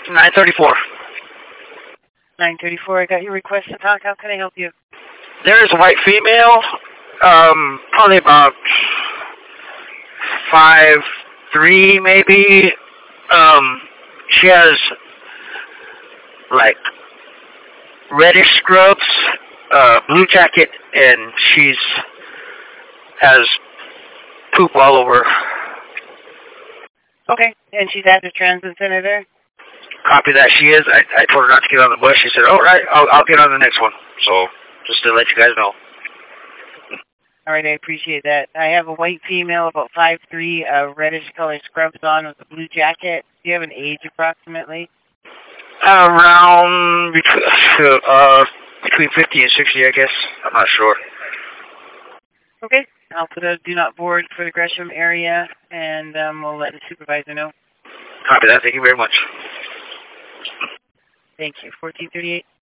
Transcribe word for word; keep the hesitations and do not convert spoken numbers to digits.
nine thirty-four. nine thirty-four, I got your request to talk. How can I help you? There is a white female, um, probably about five three maybe. Um, she has like reddish scrubs, uh, blue jacket, and she's has poop all over. Okay, and she's at the transit center there? Copy that. She is. I, I told her not to get on the bus. She said, all right, I'll, I'll get on the next one. So just to let you guys know. All right, I appreciate that. I have a white female, about five three, uh, reddish colored scrubs on with a blue jacket. Do you have an age approximately? Uh, around between, uh, between fifty and sixty, I guess. I'm not sure. Okay, I'll put a do not board for the Gresham area, and um, we'll let the supervisor know. Copy that. Thank you very much. Thank you. fourteen thirty-eight.